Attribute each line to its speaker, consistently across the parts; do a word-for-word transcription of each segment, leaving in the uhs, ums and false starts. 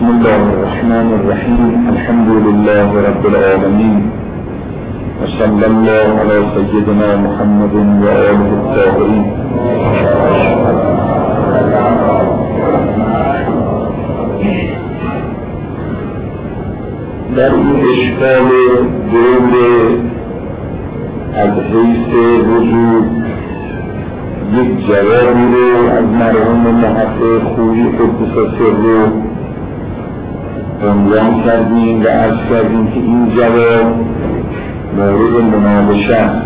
Speaker 1: بسم الله الرحمن الرحیم. الحمد لله رب العالمین و صلی الله علی سیدنا محمد و آله الطاهرین. در این اشکال دور از حیث وجود یک جوابی رو از مرحوم محقق خویی قدس سره عنوان کردیم و عرض کردیم که این جواب مورد مناقشه است.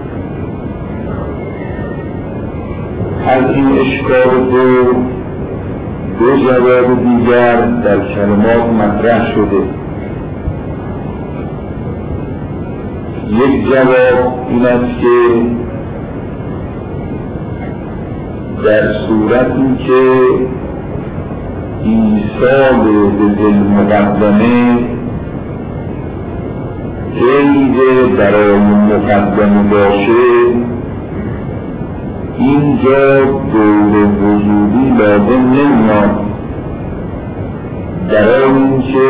Speaker 1: از این اشکال دو دو جواب دیگر در کلمات مطرح شده. یک جواب این است که در صورتی که ایصال به ذوالمقدمه قید برای مقدمه باشه، اینجا دور وجودی لازم نمیاد، برای اینکه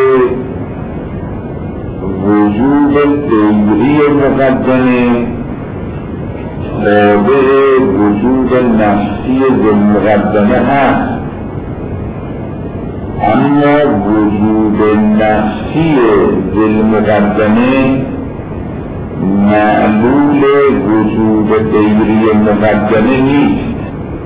Speaker 1: وجود غیری مقدمه تابع وجود نفسی ذوالمقدمه هست، اما وجود نفسی ذوالمقدمه معلول وجود غیری مقدمه نیست.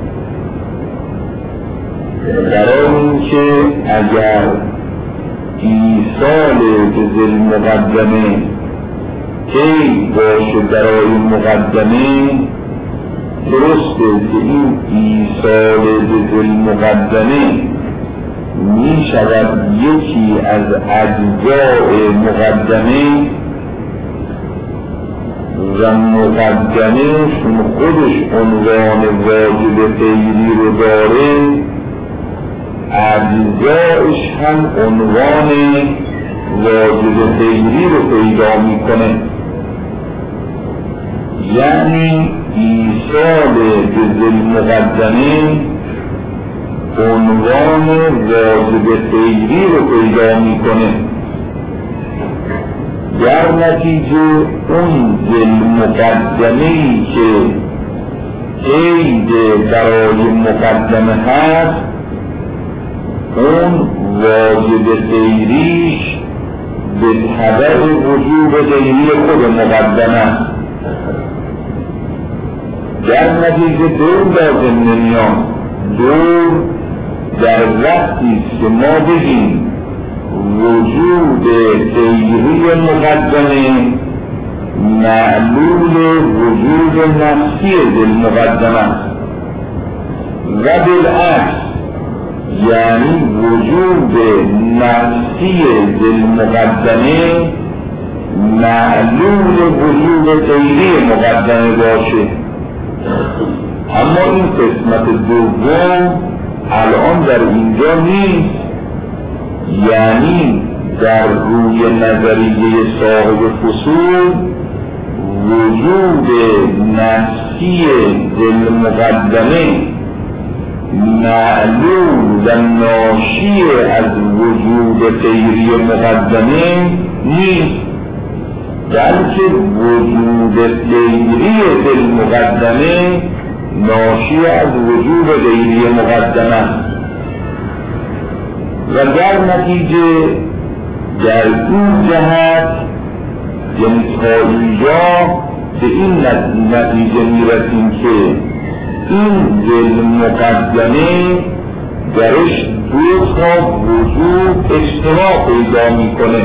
Speaker 1: برای اینکه اگر ایصال به ذوالمقدمه قید باشه برای مقدمه، درسته که این ایصال به ذوالمقدمه می شود یکی از اجزاء مقدمه و مقدمه چون خودش عنوان واجب غیری رو داره، اجزایش هم عنوان واجب غیری رو پیدا میکنه. یعنی ایصال به ذوالمقدمه عنوان واجب غیری رو پیدا میکنه، در نتیجه اون ذوالمقدمه‌ای که قید برای مقدمه هست، اون واجب غیریش به تبع وجود غیری خود مقدمه است. در نتیجه دور لازم نمیاد. دور در وقتی که ما بگیم وجود غیری مقدمه معلول وجود نفسی ذوالمقدمه است و بالعکس، یعنی وجود نفسی ذوالمقدمه معلول وجود غیری مقدمه باشه. اما این قسمت دوم الان در اینجا نیست، یعنی در روی نظریه صاحب فصول وجود نفسی ذوالمقدمه معلول و ناشی از وجود غیری مقدمه نیست، بلکه وجود غیری ذوالمقدمه ناشی از وجود غیری مقدمه و در نتیجه در این جهت یعنی تا اینجا به این نتیجه میرسیم که این ذوالمقدمه درش دو تا وجود اجتماع پیدا میکنه.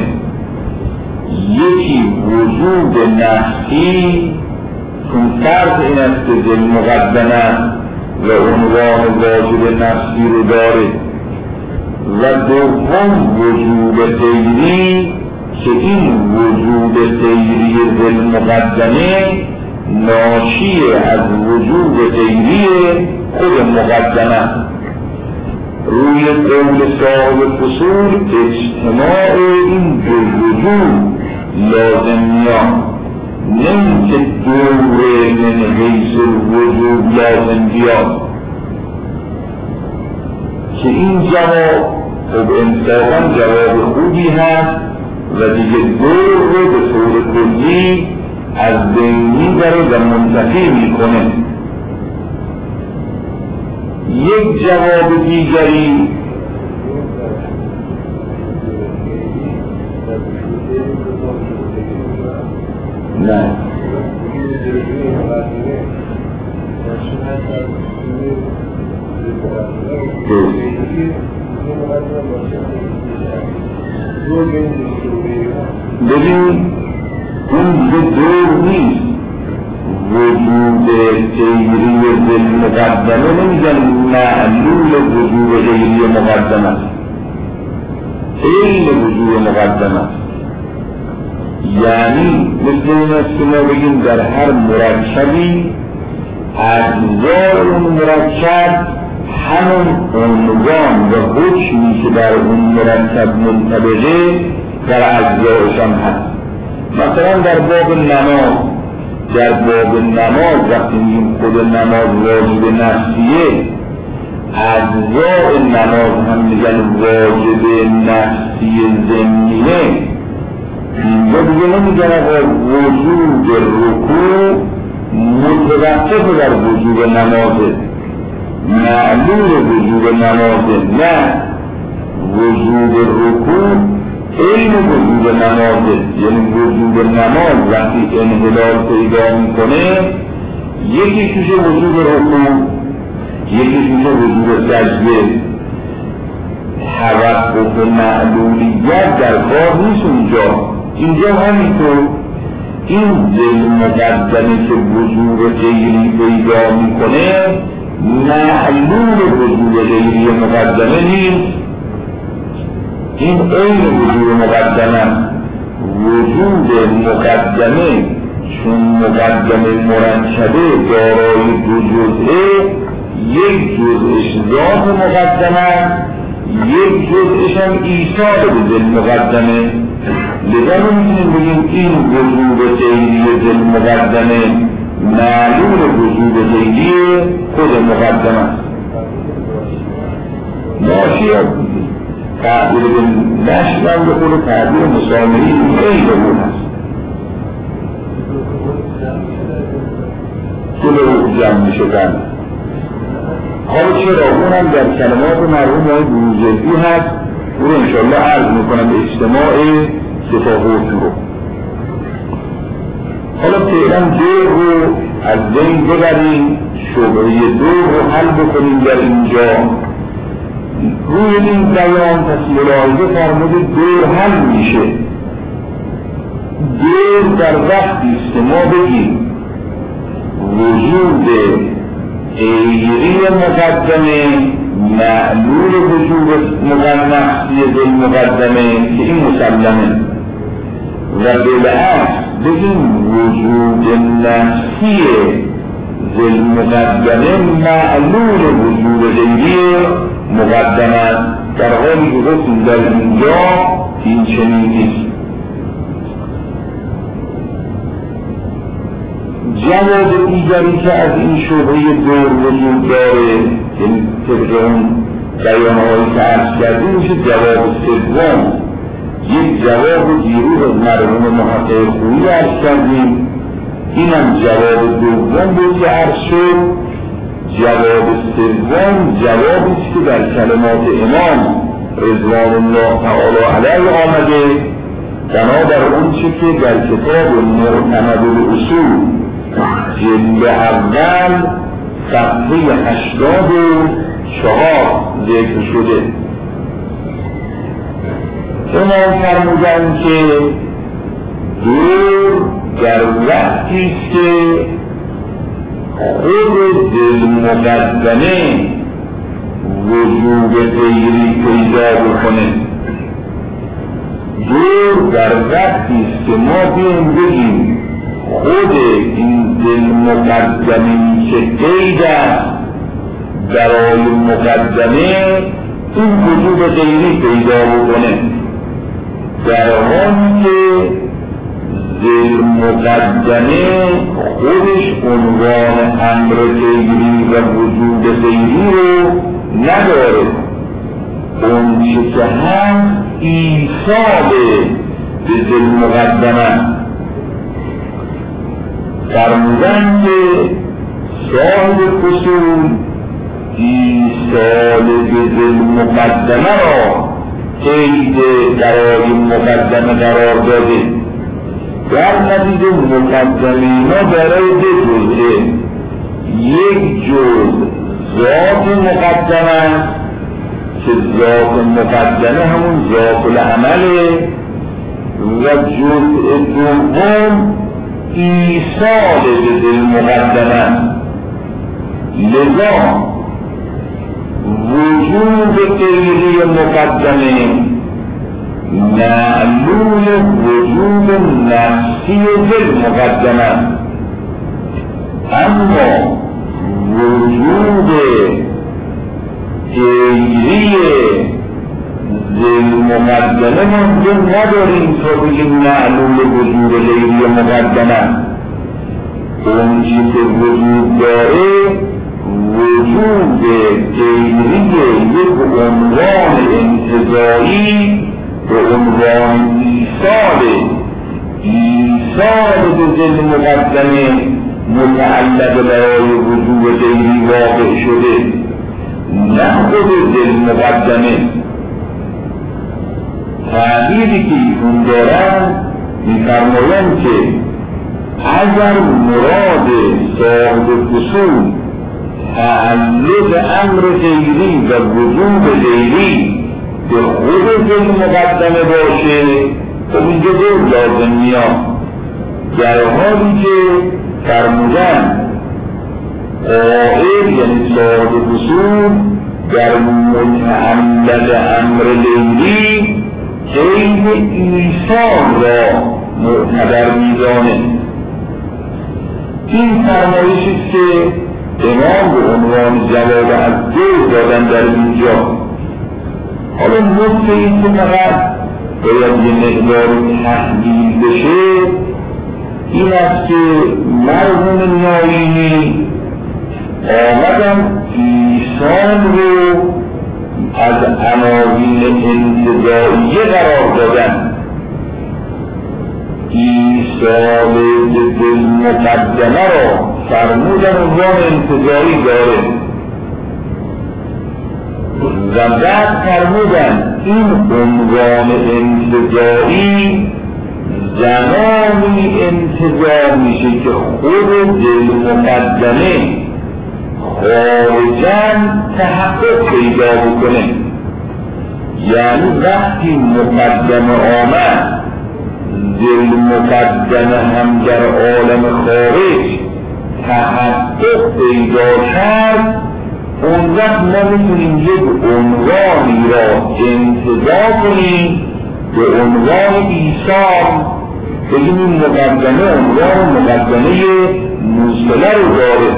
Speaker 1: یکی وجود نفسی چون فرض این است که ذوالمقدمه و عنوان واجب نفسی رو داره، و دوم وجود غیری که این وجود غیری ذوالمقدمه ناشی از وجود غیری خود مقدمه. روی قول صاحب فصول اجتماع این دو وجود لازم میاد، نه که دوره من حیث الوجود لازم بیاد، که این جواب خب انصافا جواب خوبی هست و دیگه دور رو به طور کلی از بین میبره و منتفی میکنه. یک جواب دیگری نه ببین اون دیگه دور نیست. وجود غیری ذل مقدمه نمیگن معلول وجود غیری مقدمه است، عین وجود مقدمه است. یعنی مثل این است که ما بگیم در هر مرکبی اجزای اون مرکب همون عنوان و حکمی که در اون مرکب منطبقه در اجزایشان هست. مثلا در باب نماز، در باب نماز وقتی میگیم خود نماز واجب نفسیه، اجزای نماز هم میگن واجب نفسی ضمنیه. اینجا دیگه نمیگن آقا وجود رکوع متوقف در وجود نمازه، معلول وجود نمازه، نه وجود رکوع این وجود نمازه. یعنی وجود نماز وقتی انحلال پیدا میکنه یکی توش وجود رکوع، یکی توش وجود سجده. توقف معلولیت در کار نیست اونجا. اینجا همینطور این ذل مقدمه که وجود غیری پیدا میکنه معلول وجود غیری مقدمه نیست. این عین وجود مقدمه. وجود مقدمه چون مقدمه مرکبه دارای دو جزئه، یک جزءش ذات مقدمه، یک جزءش هم ایثار به ذل مقدمه. لذا میتونیم بگیم این وجود غیری ذل مقدمه معلول وجود غیری خود مقدمه است. ناشی تعبیر به نشرم به خود تعبیر مسامری این بگون هست. کل جمع می شدن. حالا چرا اونم در کلمات مرحوم های بروجردی هست، او رو انشاءالله عرض میکنم به اجتماع صفاحات رو. حالا فعلا دور رو از بین ببریم، شبهه دور رو حل بکنیم در اینجا. روی این بیان پس ملاحظه فرموده دور حل میشه. دور در وقتی است ما بگیم وجود غیری مقدمه معلول وجود نفسی ذل مقدمه که این مسلمه، و بالعکس بگیم وجود نفسی ذل مقدمه معلول وجود غیری مقدمه. در حالی که گفتیم در اینجا این چنین نیست. جواب دیگری که از این شبهه دور وجود داره، یعنی طبق اون بیانهایی که عرض کردیم، میشه جواب سوم. یک جواب دیروز از مرحوم محقق خویی عرض کردیم، اینم جواب دوم بود که عرض شد. جواب سوم جوابی است که در کلمات امام رضوان الله تعالی علیه آمده، بنابر اون چه که در کتاب معتمد الاصول جلد اول صفحه هشتاد و چهار ذکر شده. امام فرمودند که دور در وقتی است که خود ذل مقدمه وجود غیری پیدا بکنه. دور در وقتی است که ما بیم بگیم خود این ذل مقدمه که قید است برای مقدمه این وجود غیری پیدا بکنه، در حالی که ذل مقدمه خودش عنوان امر غیری و وجود غیری رو نداره. اون چه که هست ایصال به ذل مقدمه. فرمودن که صاحب فصول ایصال به ذل مقدمه را قید برای مقدمه قرار داده. در نتیجه مقدمه ما برای دو جزئه، یک جزء ذات مقدمه است که ذات مقدمه همون ذات العمله و جزء دوم ایصال به ذل مقدمه. لذا وجود غیری مقدمه معلول وجود نفسی ذل مقدمه، اما وجود غیری ذل مقدمه ممکن نداریم تا بگیم معلول وجود غیری مقدمه. اون چیز که وجود داره وجود غیری یک عنوان انتزاعی به عنوان ایصال ایصال به ذل مقدمه متعلق برای وجود غیری واقع شده، نه خود ذل مقدمه. تعبیری که ایشون دارن می‌فرمایند که اگر مراد صاحب فصول تعلق امر غیری و وجود غیری به خود ذل مقدمه باشه خب اینجا دور لازم میاد، در حالی که فرمودن قائل یعنی صاحب فصول در متعلق امر غیری قید ایصال را معتبر میدانه. این فرمایشی که امام به عنوان جواب از دو دادن در اینجا. حالا نکته این که فقط باید یه مقدار تحلیل بشه این است که مرحوم نایینی آمدن ایصال رو از عناوین انتزاعیه قرار دادن. ایصال به ذل مقدمه را فرمودن عنوان انتزاعی داره و بعد فرمودن این عنوان انتزاعی زمانی انتزاع میشه که خود ذل مقدمه خارجاً تحقق پیدا بکنه. یعنی وقتی مقدمه آمد ذل مقدمه هم در عالم خارج تحقق پیدا کرد، اون وقت ما میتونیم یک عنوانی را انتزاع کنیم به عنوان ایصال، بگیم این مقدمه عنوان مقدمه موصله رو داره.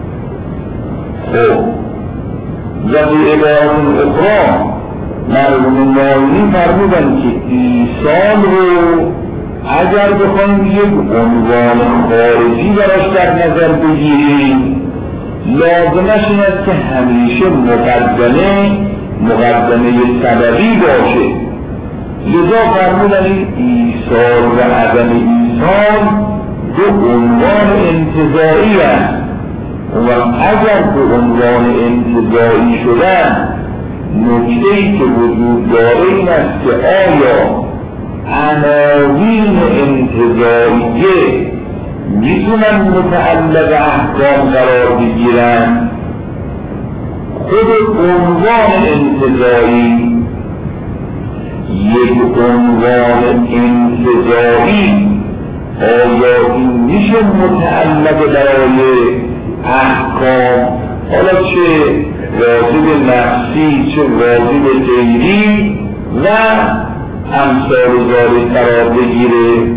Speaker 1: خب و به عبارت اخرى مرحوم نایینی فرمودن که ایصال رو اگر بخوایم یک عنوان خارجی براش در نظر بگیریم لازمش این است که همیشه مقدمه مقدمه سببی باشه. لذا فرمودن ایصال و عدم ایصال دو عنوان انتزاعی است و اگر به عنوان انتزاعی شدن نکته‌ای که وجود داره این است که آیا عناوین انتزاعیه میتونن متعلق احکام قرار بگیرن؟ خود عنوان انتزاعی یک عنوان انتزاعی آیا این میشه متعلق برای احکام، حالا چه واجب نفسی چه واجب غیری و امثال ذالک قرار بگیره؟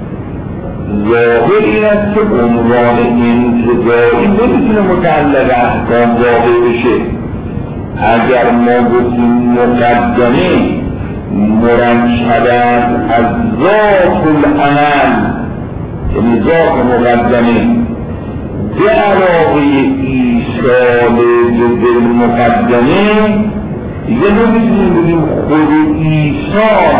Speaker 1: ظاهر این است که عنوان انتزاعی نمیتونه متعلق احکام واقع بشه. اگر ما گفتیم مقدمه مرکباً از ذات العمل یعنی ذات مقدمه به علاوه ایصال به ذل مقدمه دیگه نمیتونیم بگیم خود ایسان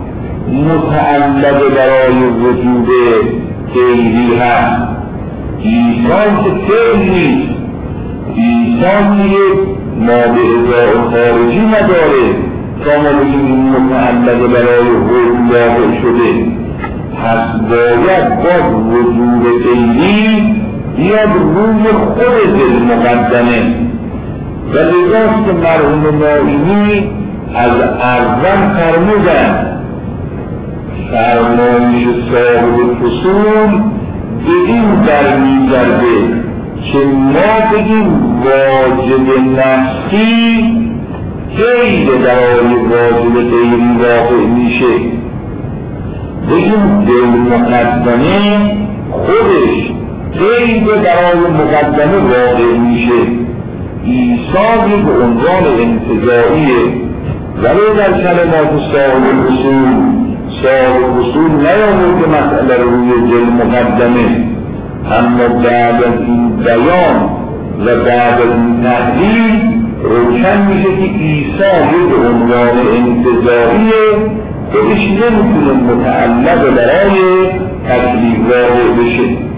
Speaker 1: متعلق برای وجود غیری هست. ایسان که فعل نیست، ایسان که ما به اضافه خارجی نداره تا ما بگیم این متعلق برای وجود واقع شده. پس باید با وجود غیری بیاد روی خود دل مقدمه و لذاست که مرحوم نائینی از اول فرمودن فرمایش صاحب فصول به این برمیگرده که ما بگیم واجب نفسی غیر برای واجب غیری واقع میشه، بگیم دل مقدمه خودش غیر برای مقدمه واقع میشه. ایسان یک عنوان انتزاعیه، ولی در کلمات صاحب اصول صاحب اصول نیامد که مسئله روی دل مقدمه، اما بعد از این بیان و بعد از این تحلیل روشن میشه که ایسان یک عنوان انتزاعیه خودش نمیتونه متعلق برای تکلیف واقع بشه.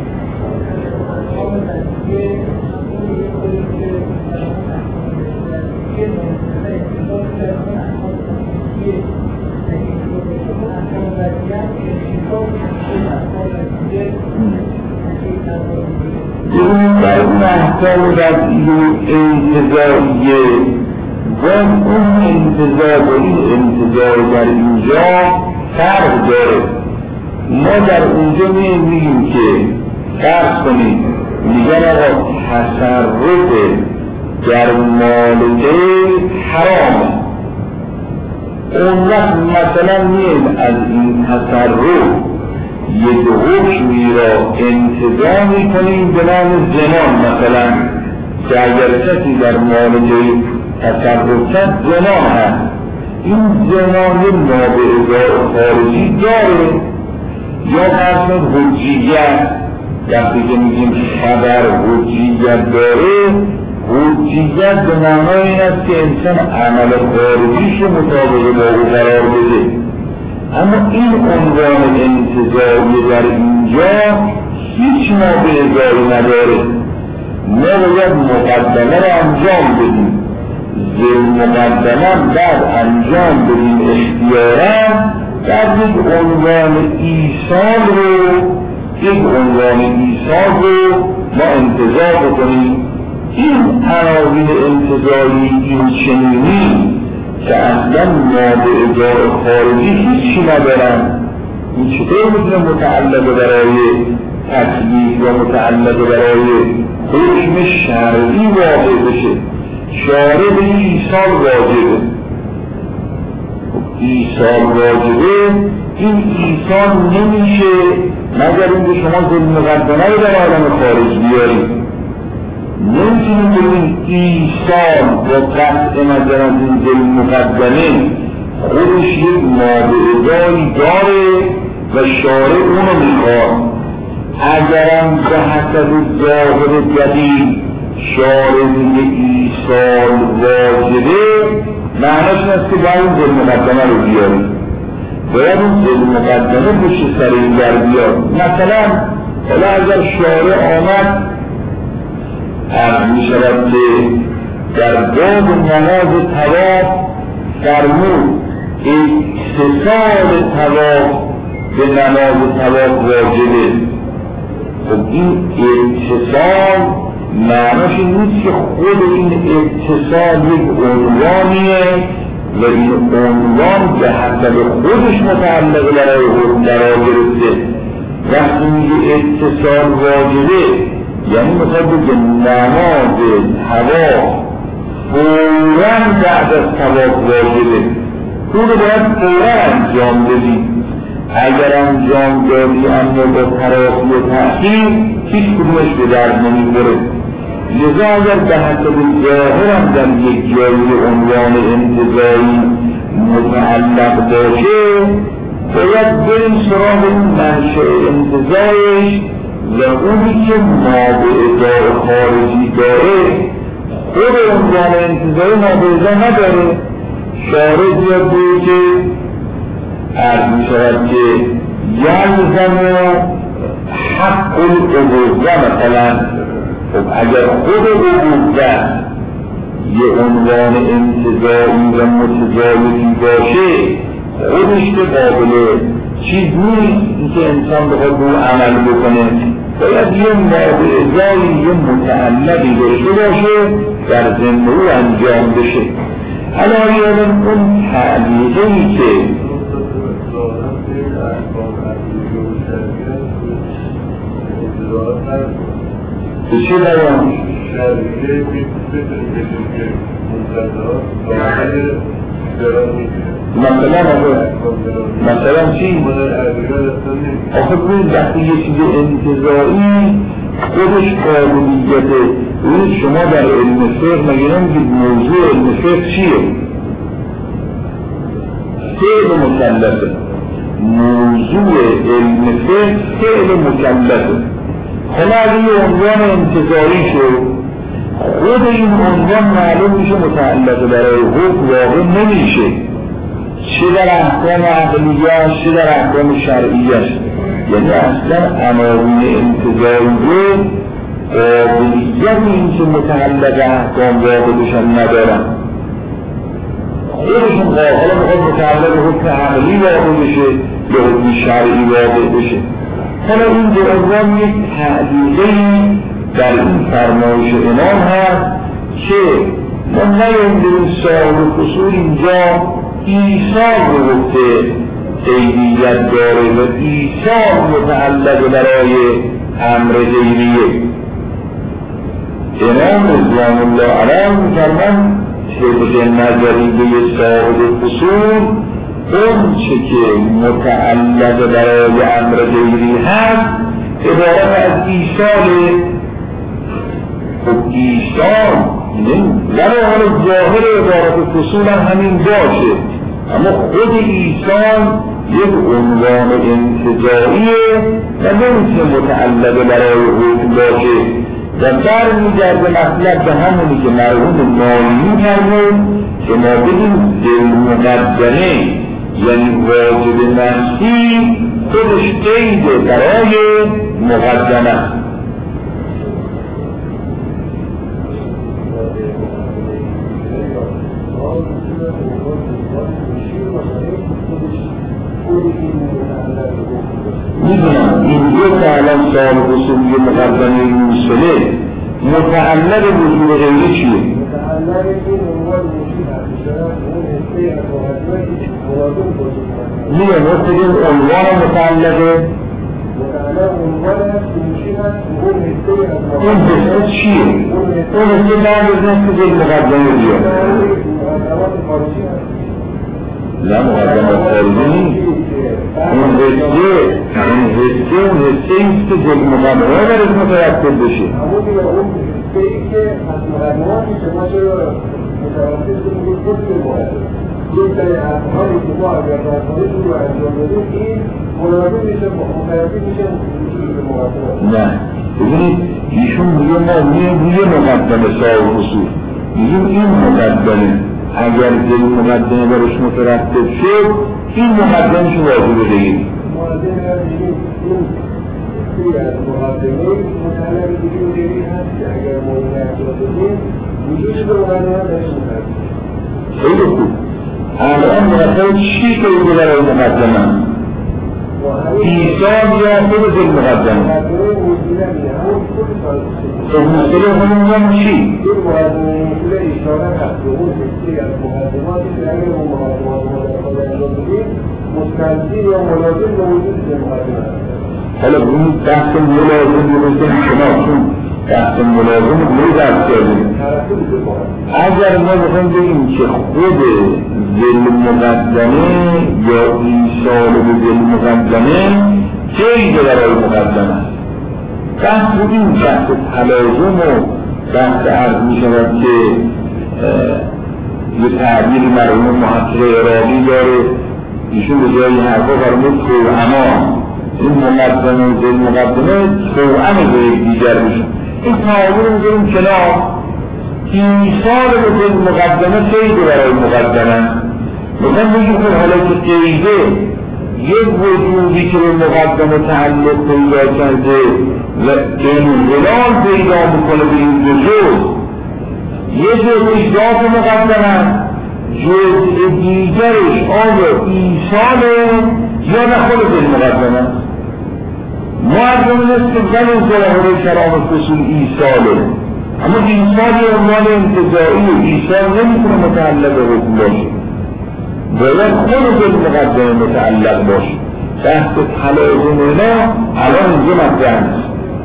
Speaker 1: در اون احکام وضعی انتزاعیه و اون انتزاع و این انتزاع در اینجا فرق داره. ما در اونجا میگیم که فرض کنید میگن آقا تصرف در مال غیر حرامه، اون وقت مثلا میاد از این تصرف یک حکمی را انتزاع میکنیم به نام زنا، مثلا که اگر کسی در مال غیر تصرف کرد زنا هست، این زنا یک نابعضاء خارجی داره. یا فرض حجیت، وقتی که میگیم خبر حجیت داره، حجیت به معنای این است که انسان عمل خارجیش رو مطابق با او قرار بده. اما این عنوان انتزاعی در اینجا هیچ نابعضایی نداره. ما باید مقدمه را انجام بدیم، زیر مقدمه بعد انجام بدیم اختیارا، بعد یک عنوان ایصال رو یک عنوان ایصال رو ما انتزاع بکنیم. این عناوین انتزاعی این چنینی که اصلا نابعضاء خارجی هیچی ندارن، این چطور میتونه متعلق برای تکلیف و متعلق برای حکم شرعی واقع بشه؟ شارع به ایصال واجبه، ایصال واجبه، این ایصال نمیشه مگر اینکه شما ذل مقدمه رو در عالم خارج بیارید. نمیتونیم بگیم ایصال و قطع نظر از این ذل مقدمه خودش یک نابعضایی داره و شارع اونو میخواد. اگرم به حسب ظاهر دلیل شارع میگه ایصال واجبه، معناش است که باید ذل مقدمه رو بیاریم، باید اون ذل مقدمه پشت سر این در بیاد. مثلا حالا اگر شارع آمد عرض می شود که در باب نماز طواف فرمود اتصال طواف به نماز طواف واجبه. خب این اتصال معناش این نیست که خود این اتصال یک عنوانیه و این عنوان به حسب خودش متعلق برای حکم قرار گرفته. وقتی میگه اتصال واجبه یعنی مثلا بگه نماز طواف فوراً بعد از طواف واجبه، اون رو باید فوراً انجام بدی. اگر انجام دادی اما با تراخی و تأخیر هیچ کدومش به درد نمیخوره. لذا اگر به حسب ظاهرم در یک جایی عنوان انتزاعی متعلق باشه، باید بریم سراغ این منشأ انتزاعش و اونی که نابعضاء خارجی داره خود عنوان انتزاعی نابعضا نداره. شارع زیاد بود که عرض می شود که یلزم حق العبوده مثلا خب اگر خود عبوده یه عنوان انتزاعی و متضایفی باشه خودش که قابل چیز نیست اینکه انسان بخواد به عمل بکنه، باید یه مابعضایی یه متعلقی داشته باشه در ذمه او انجام بشه. حالا یادم اون تعلیقی که به چه بیان؟ مثلا مثلا چی؟ آخه کنید وقتی یه چیز انتزاعی خودش قابلیته. ببینید شما در علم فقه مگه نمیگید موضوع علم فقه چیه؟ فعل مکلفه. موضوع علم فقه فعل مکلفه. حالا اگه یه عنوان انتزاعی شد خود این عنوان معلوم میشه متعلق برای حکم واقع نمیشه، چه در احکام عقلیه چه در احکام شرعیه. یعنی اصلا عناوین انتزاعیه قابلیت این که متعلق احکام واقع بشن ندارن. خودشون حالا بخواد متعلق حکم عقلی واقع بشه یا حکم شرعی واقع بشه. حالا این به عنوان یک تعلیقی در این فرمایش امام هست که ما نیایم صاحب الفصول اینجا ایثار رو گفته عیبیت داره و ایثار متعلق برای امر غیریه. امام رضوان الله علیه می‌فرمایند طبق نظریه صاحب الفصول اون چه که متعلق برای امر غیری هست عبارت از ایثار. خب ایثار ولی حال ظاهر عبارت فصول هم همین باشه، اما خود ایثار یک عنوان انتزاعیه و نمیتونه متعلق برای حکم باشه و برمیگرده مطلب به همونی که مرحوم نایمی فرمود که ما بگیم دلمقدمه یعنی واجب نفسی خودش قیده برای مقدمه. میدونم اینجا که الان سال بسیاری مقدمه موصله متعلق وجود غیری چیه؟
Speaker 2: متعلق این عنوان موجود هست شرط اون حسه از مقدمه مرادون باشید
Speaker 1: میگه مرتبین عنوان متعلقه
Speaker 2: متعلق عنوان هست که موجود هست اون حسه از مقدمه
Speaker 1: اون حسه چیه؟ اون حسه بعد از نست که مقدمه بیاد
Speaker 2: مقدمات خارجی هست
Speaker 1: نه مقدمات خارجی نیست. اون حسه اون حسه اون حسه ایست که جل مقدمه برش مترتب بشه.
Speaker 2: همون دیگه اون حسه ای که از مقدمات میشه ما چرا متوسط کنیم خود که باید یک سری افعالی که ما اگر در خواهش رو انجام بدیم این مناسب میشه مترتب میشه وجود مقدمات.
Speaker 1: نه ببینید ایشون میگه ما روی مقدمه صاحب اصول میگیم این مقدمه اگر دل مقدمه برش مترتب شد این مقدمه شو واجب بگیم
Speaker 2: مقدمه هست میگیم این سری از مقدمه متعلق دیگه دیگه هست که اگر ما این انجام بدیم وجود مقدمه برش مترتب.
Speaker 1: خیلی خوب. الان مرتب چی که ایده برای مقدمه؟ ایثار یا خود دل مقدمه؟ خب مشکل همون چی؟
Speaker 2: این مقدمه مشکل اشاره هست به اون حسی از مقدماتی که اگر اون مقدمات مقدمات انجام بدیم مستلزم یا ملازم به وجود مقدمه هست.
Speaker 1: حالا این بحث ملازم بودن شما چون بحث ملازم رو درست کردیم. اگر ما بخوایم بگیم که خود دل مقدمه یا ایثار به دل مقدمه چه ایده برای مقدمه است؟ بحث بودیم بحث تلازم و بحث عرض می شود که یه تعبیر مرحوم محقق عراقی داره ایشون به جایی حرفا فرمود توأمان این مقدمه و دل مقدمه توأم به یک دیگر بشن. این تعبیر رو میذاریم کنار. ایثار به دل مقدمه چه ایده برای مقدمه؟ مثلا بگیم که حالا که قیده یک وجودی که به مقدمه تعلق پیدا کرده و انحلال پیدا میکنه به این دو جز، یه جزء ذات مقدمه، جزء دیگرش آیا ایصاله یا نخوله به مقدمه. معظم است که زمین ظاهر کرام فصول ایصاله، اما ایصال یه عنوان انتظاری، ایصال نمیتونه متعلق به حکم باشه، باید خود به مقدمه متعلق باشه. بحث تلازم اینا الان اینجا مطرح است.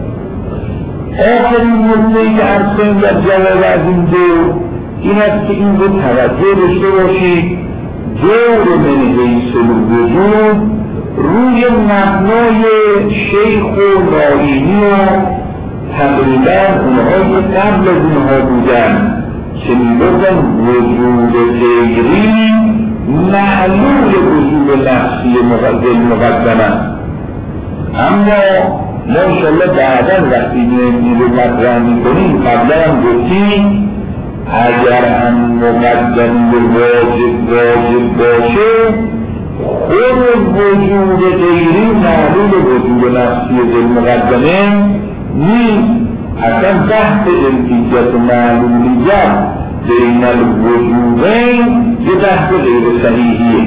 Speaker 1: آخرین نکته‌ای که عرض کنیم در جواب از این دو این است که این رو توجه داشته باشید دور منهی سلوک وجود روی مبنای شیخ و نائینی و تقریبا اونهایی که قبل از اونها بودن که میگفتن وجود غیری معلول وجود نفسی مقدمه. اما ما انشاءالله بعدا وقتی این رو مطرح میکنیم قبلا هم گفتیم اگر هم مقدم واجب واجب باشه خود وجود غیری معلول وجود نفسی مقدمه نیست. اصلا بحث التیجت معلولیت بین الوجودین یه بحث غیر صحیحیه.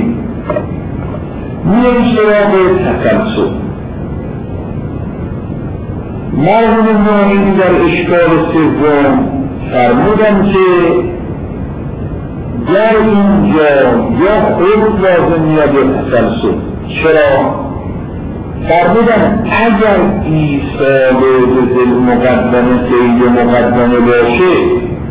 Speaker 1: میریم سراغ تسلسل. مرحوم نائینی در اشکال سوم فرمودن که در اینجا یا خود لازم میاد یا تسلسل. چرا؟ فرمودن اگر ایصال به ذل مقدمه سید مقدمه باشه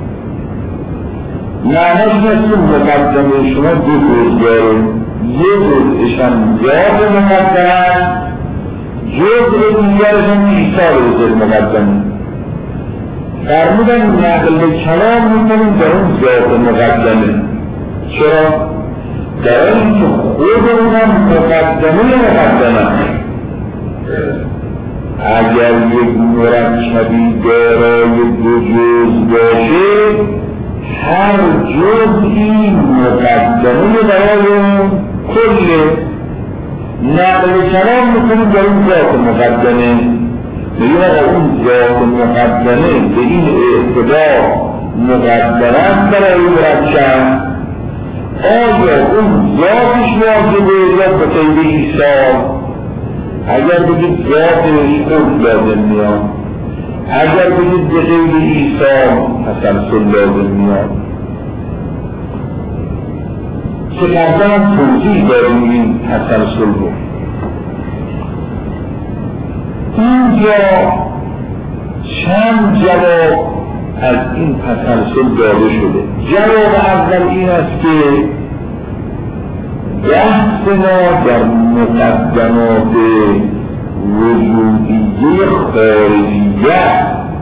Speaker 1: معنیش نیست که مقدمه شما دو جز داره، یه جزش هم ذات مقدمه، جزء دیگرش هم ایصال به ذل مقدمه. فرمودن نقل کلام میکنیم در اون ذات مقدمه. چرا؟ در اینکه خود اونم مقدمه مقدمه. اگر یک مرکبی دارای دو جز باشه هر جزئی مقدمه برای کله. نقل کلام میکنیم در اون ذات مقدمه، میگیم اگر اون ذات مقدمه به این اعتبار مقدمه است برای مرکب آیا اون ذاتش واجبه یا به قید ایصال؟ اگر بگید ذاتش خود لازم میاد، اگر بگید به قید ایصال تسلسل لازم میاد. که قبلا هم توضیح داریم این تسلسل رو. اینجا چند جواب از این تسلسل داده شده. جواب اول این است که بحث ما در مقدمات وجودیه خارجیه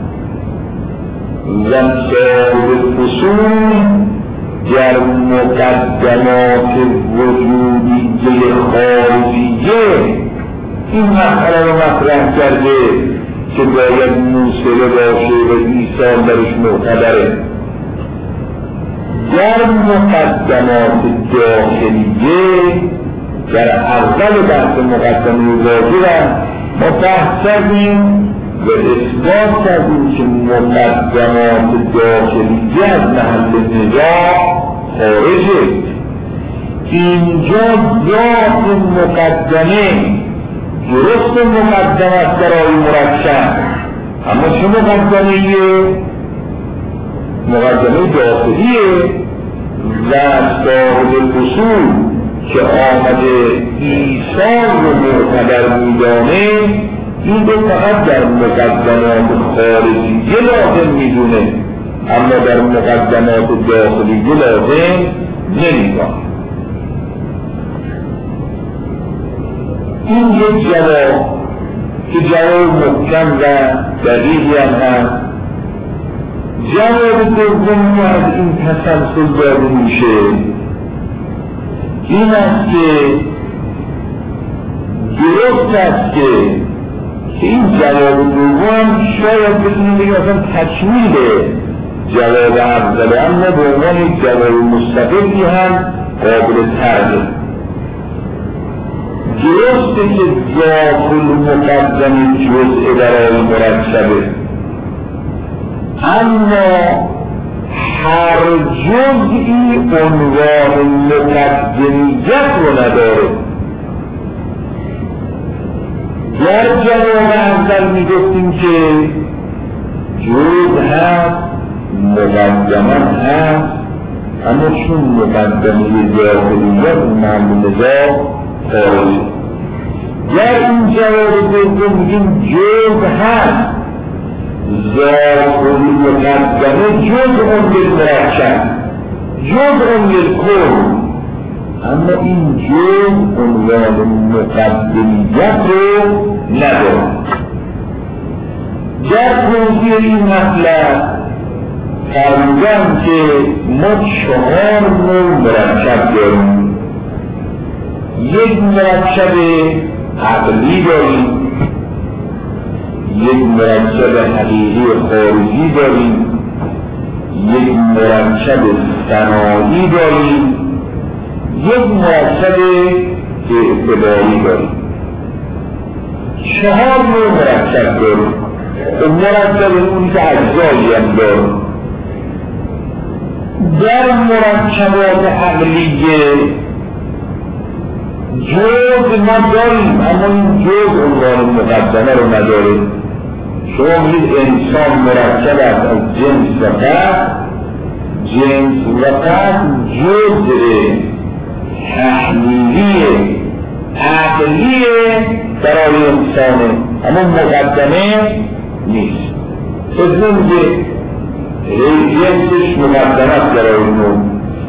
Speaker 1: و سایر فصول در مقدمات وجودیه خارجیه این مسئله رو مطرح کرده که باید موصله باشه و ایصال درش معتبره. در مقدمات داخلیه در اول بحث مقدمه واجب ما بحث کردیم و اثبات کردیم که مقدمات داخلیه از محل نزاع خارجه. اینجا ذات مقدمه درست مقدمه است برای مرکب، اما چه مقدمه‌ایه؟ مقدمه داخلیه و صاحب اصول که آمده ایصال رو معتبر میدانه این رو فقط در مقدمات خارجیه لازم میدونه اما در مقدمات داخلیه لازم نمیدونه. این یک جواب که جواب محکم و دقیقی هم هست. جواب دوم که از این تسلسل داده میشه این است که درست است که که این جواب دوم شاید بتونیم بگیم اصلا تکمیل جواب اوله، اما به عنوان یک جواب مستقلی هم قابل ترده. درسته که ذات المقدم جزء برای مرکبه، اما هر جزئی عنوان مقدمیت رو نداره. در جواب اول می گفتیم که جزء هست، مقدمه هست، اما چون مقدمه داخلیت معلوم ذات خارجی. در این جواب دوم میگیم جزء هست، ذات مقدمه جزء بالمرکب، جزء بالکل، اما این جزء عنوان مقدمیت رو نداره. در توضیح این مطلب فرمودم که ما چهار نوع مرکب داریم. یک مرکب عقلی داریم، یک مرکب حقیقی خارجی داریم، یک مرکب صناعی داریم، یک مرکب اعتباری داریم. چهار نوع مرکب داریم. مرکب اون که اجزایی هم داریم. در مرکبات عقلیه جزء ما داریم، اما این جزء عنوان مقدمه رو نداره. شما میگید انسان مرکب است از جنس و قد، جنس و قد جزء تحلیلی عقلی برای انسانه، اما مقدمه نیست. بزنیم که جنسش مقدمه است برای نوع.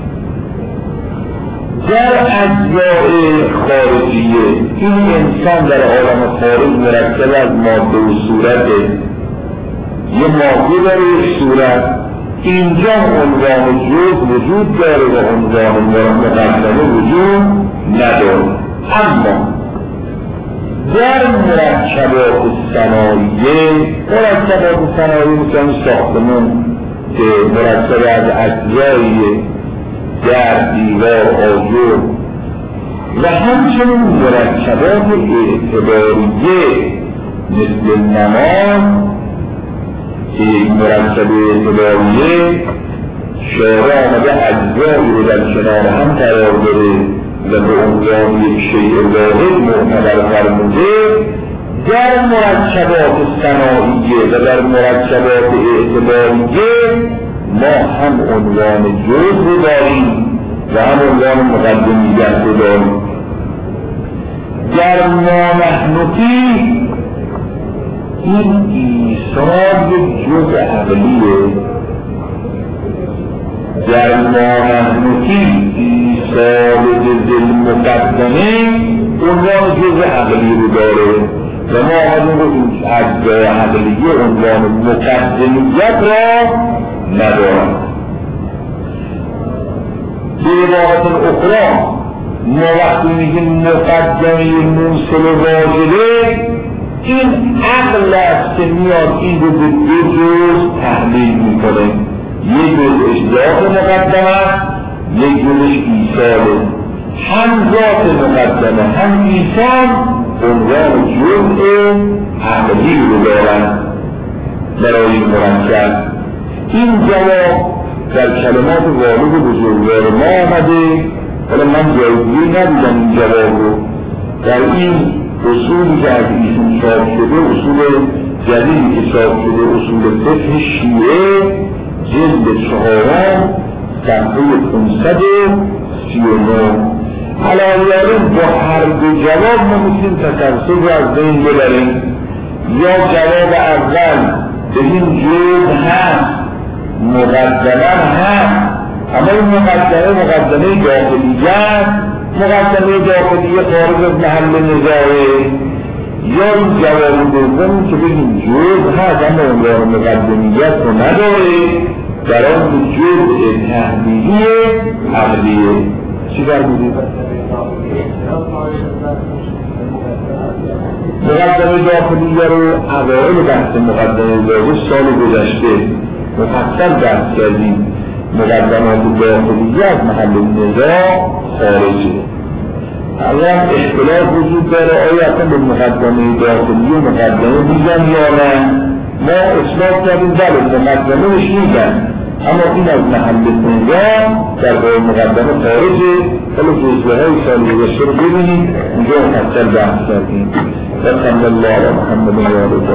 Speaker 1: در اجزای خارجیه این انسان در عالم خارج مرکب از ماده و صورته. یه ماده داره یک صورت، اینجا عنوان جزء وجود داره و عنوان مقدمه وجود نداره. اما در مرکبات صنایعی، مرکبات صنایعی مثل ساختمان که مرکب از اجزای در دیوار آجر و همچنین مرکبات اعتباریه مثل نماز که یک مرکب اعتباریه شارع آمده اجزایی رو در کنار هم قرار داره و به عنوان یک شیء واحد معتبر فرموده. در مرکبات صناعیه و در مرکبات اعتباریه ما هم عنوان جزء داریم و هم عنوان مقدمیت رو داریم. در نامحنوطی این ایثار یک جزء عقلیه. در نامحنوطی ایثار جزء مقدمه عنوان جزء عقلی رو داره و ما آمدیم رو این اجزای عقلیه عنوان مقدمیت را ندارد. به عبارت اخرى ما وقتی میگیم مقدمه موصل واجبه، این عقل است که میاد این رو به دو جز تحلیل میکنه. یک جزش ذات مقدمه، یک جزش ایثاره. هم ذات مقدمه هم ایثار عنوان جزء عقلی رو دارن برای مرکب. این جواب در کلمات والد بزرگوار ما آمده، ولی من جایگیری ندیدم این جواب رو. در این اصولی که از ایشون چاپ شده، اصول جدیدی که چاپ شده، اصول فقه شیعه جلد چهارم صفحه پانصد و سی و نه. علاوه با هر دو جواب ما میتونیم تسلسل رو از بین ببریم. یا جواب اول به این جزء هست، مقدمه هست، اما این مقدمه مقدمه داخلیه، مقدمه داخلیه خارج از محل نزاعه. یا این جواب دوم که بگیم جزء هست اما عنوان مقدمیت رو نداره، در آن جزء تحلیلی عقلیه. چی فرمودید؟ مقدمه داخلیه رو اوائل بحث مقدمه داخلی سال گذشته مفصل بحث کردیم. مقدمات داخلی از محل نزاع خارجه. اگر اختلاف وجود داره آیا اصلا به مقدمه داخلی و مقدمه میگن یا نه؟ ما اصلاح کردیم بله مقدمه مش میگن، اما این از محل نزاع در باید مقدمه خارجه. حالا جزوه های سالی گذشته رو ببینید، اینجا مفصل بحث کردیم. و صلی الله علی محمد و آله